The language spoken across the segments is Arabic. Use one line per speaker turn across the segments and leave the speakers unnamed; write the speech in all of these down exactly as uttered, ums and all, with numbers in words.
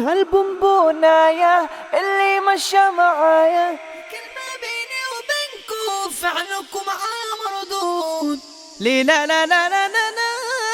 هالبونبوناية اللي مشى معايا،
كل ما بيني وبينكو فعلكم معاه مردود.
لي لا لا لا لا لا لا.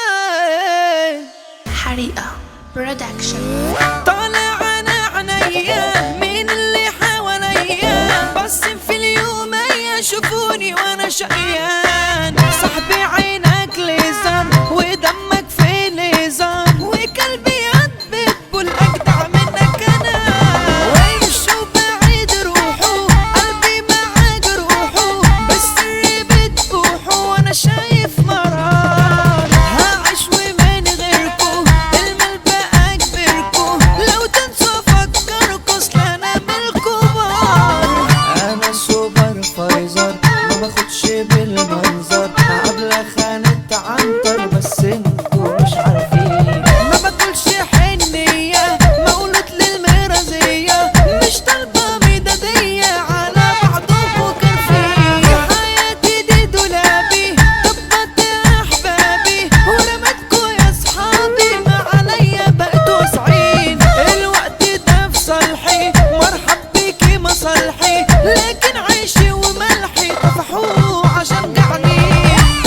حريقة برودكشن.
طالع انا عينيا مين اللي حواليا، بس في اليوم يشوفوني وانا شقيان. صاحبي عينك ليزان ودمك في ليزان، وقلبي يدبب والاجدع منك انا. ويمشوا بعيد روحوا قلبي معاك روحوا، بالسر بتبوحوا وانا شايف مرار. هعيش ومن غيركو المال بقى كبركو، لو تنسوا فكركوا اصل انا بالكبار.
انا سوبر فايزر ما باخدش بالمنظر، عبلة خانت عنتر بس انتوا مش عارفين.
ما باكلش حنية مولود للمرازية، مش طالبة ميدادية على بعضكوا كرفية. حياتي دي دولابي طبت احبابي، ورمتكوا يا صحابي ما عليا بقيتوا واسعين. الوقت ده في صالحي مرحب بيكي مصالحي، لكن عيشي وملحي طفحوه عشان جعانين.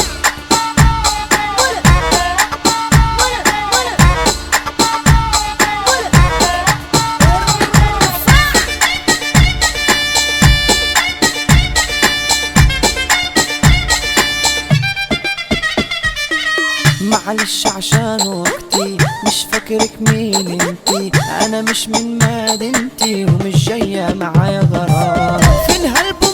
معلش عشان وقتي مش فاكرك مين انتي، انا مش من مدينتي ومش جاية معايا غرام.
فين هالبو